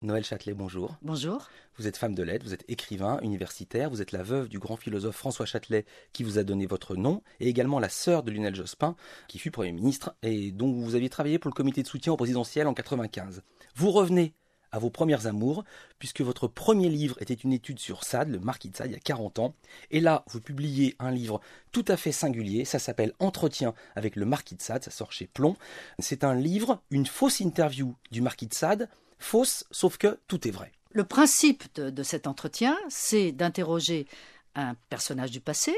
Noël Châtelet, bonjour. Bonjour. Vous êtes femme de lettres, vous êtes écrivain, universitaire, vous êtes la veuve du grand philosophe François Châtelet qui vous a donné votre nom, et également la sœur de Lionel Jospin, qui fut Premier ministre, et dont vous aviez travaillé pour le comité de soutien au présidentiel en 1995. Vous revenez à vos premières amours, puisque votre premier livre était une étude sur Sade, le marquis de Sade, il y a 40 ans, et là, vous publiez un livre tout à fait singulier, ça s'appelle Entretien avec le marquis de Sade, ça sort chez Plomb. C'est un livre, une fausse interview du marquis de Sade, fausse, sauf que tout est vrai. Le principe de cet entretien, c'est d'interroger un personnage du passé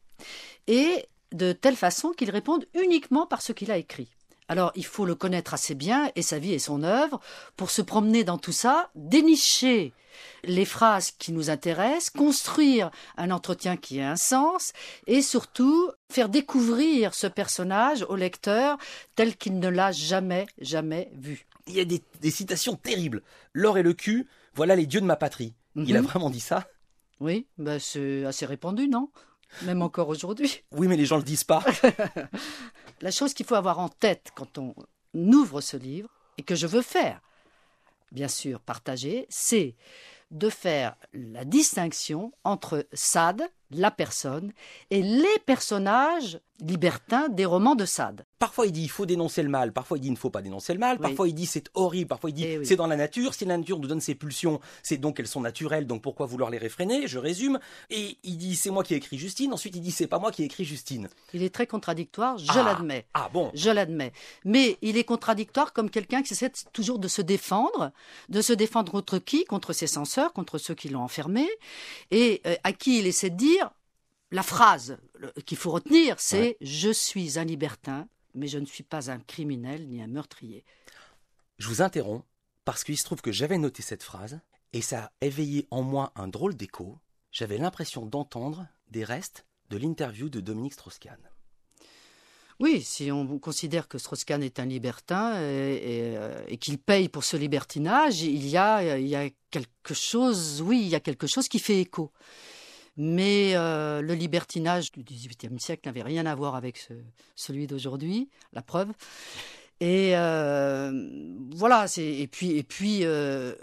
et de telle façon qu'il réponde uniquement par ce qu'il a écrit. Alors, il faut le connaître assez bien, et sa vie et son œuvre, pour se promener dans tout ça, dénicher les phrases qui nous intéressent, construire un entretien qui ait un sens, et surtout faire découvrir ce personnage au lecteur tel qu'il ne l'a jamais vu. Il y a des citations terribles. L'or et le cul, voilà les dieux de ma patrie. Il a vraiment dit ça? Oui, c'est assez répandu, non? Même encore aujourd'hui. Oui, mais les gens le disent pas. La chose qu'il faut avoir en tête quand on ouvre ce livre, et que je veux faire, bien sûr, partager, c'est de faire la distinction entre Sade, la personne, et les personnages libertins des romans de Sade. Parfois il dit il faut dénoncer le mal, parfois il dit il ne faut pas dénoncer le mal, parfois il dit c'est horrible, parfois il dit c'est dans la nature, si la nature nous donne ses pulsions, c'est donc qu'elles sont naturelles, donc pourquoi vouloir les réfréner, je résume. Et il dit c'est moi qui ai écrit Justine, ensuite il dit c'est pas moi qui ai écrit Justine. Il est très contradictoire, je l'admets. Ah bon? Je l'admets. Mais il est contradictoire comme quelqu'un qui essaie toujours de se défendre contre qui? Contre ses censeurs, contre ceux qui l'ont enfermé, et à qui il essaie de dire la phrase qu'il faut retenir, c'est « Je suis un libertin, mais je ne suis pas un criminel ni un meurtrier ». Je vous interromps parce qu'il se trouve que j'avais noté cette phrase et ça a éveillé en moi un drôle d'écho. J'avais l'impression d'entendre des restes de l'interview de Dominique Strauss-Kahn. Oui, si on considère que Strauss-Kahn est un libertin et qu'il paye pour ce libertinage, il y a quelque chose, il y a quelque chose qui fait écho. Mais le libertinage du XVIIIe siècle n'avait rien à voir avec celui d'aujourd'hui, la preuve. Et voilà, et puis le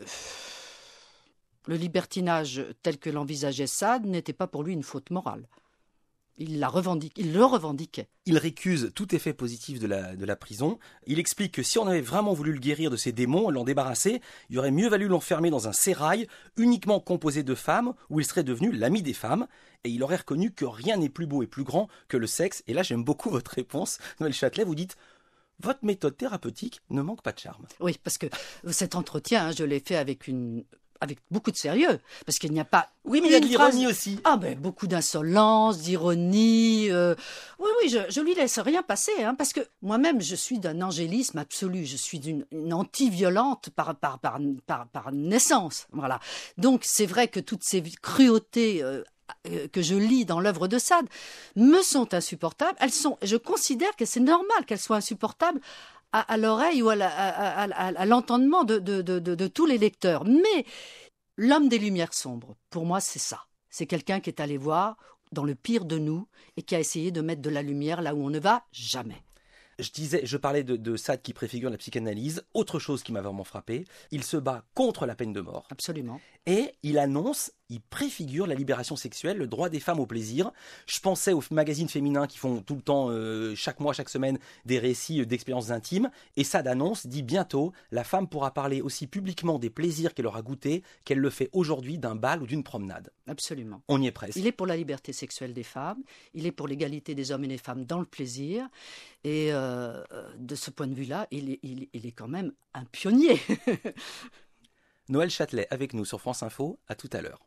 libertinage tel que l'envisageait Sade n'était pas pour lui une faute morale. Il le revendiquait. Il récuse tout effet positif de la prison. Il explique que si on avait vraiment voulu le guérir de ses démons, l'en débarrasser, il aurait mieux valu l'enfermer dans un sérail uniquement composé de femmes où il serait devenu l'ami des femmes. Et il aurait reconnu que rien n'est plus beau et plus grand que le sexe. Et là, j'aime beaucoup votre réponse. Noël Châtelet, vous dites « Votre méthode thérapeutique ne manque pas de charme ». Oui, parce que cet entretien, je l'ai fait avec beaucoup de sérieux, parce qu'il n'y a pas... Oui, mais il y a de l'ironie aussi. Ah ben, beaucoup d'insolence, d'ironie. Oui, je lui laisse rien passer, parce que moi-même, je suis d'un angélisme absolu. Je suis une anti-violente par naissance. Voilà. Donc, c'est vrai que toutes ces cruautés que je lis dans l'œuvre de Sade me sont insupportables. Je considère que c'est normal qu'elles soient insupportables à l'oreille ou à l'entendement de tous les lecteurs. Mais l'homme des Lumières sombres, pour moi, c'est ça. C'est quelqu'un qui est allé voir dans le pire de nous et qui a essayé de mettre de la lumière là où on ne va jamais. Je parlais de Sade qui préfigure la psychanalyse. Autre chose qui m'a vraiment frappé, il se bat contre la peine de mort. Absolument. Et il préfigure la libération sexuelle, le droit des femmes au plaisir. Je pensais aux magazines féminins qui font tout le temps, chaque mois, chaque semaine, des récits d'expériences intimes. Et Sade dit bientôt, la femme pourra parler aussi publiquement des plaisirs qu'elle aura goûtés qu'elle le fait aujourd'hui d'un bal ou d'une promenade. Absolument. On y est presque. Il est pour la liberté sexuelle des femmes, il est pour l'égalité des hommes et des femmes dans le plaisir. Et de ce point de vue-là, il est quand même un pionnier. Noël Châtelet avec nous sur France Info, à tout à l'heure.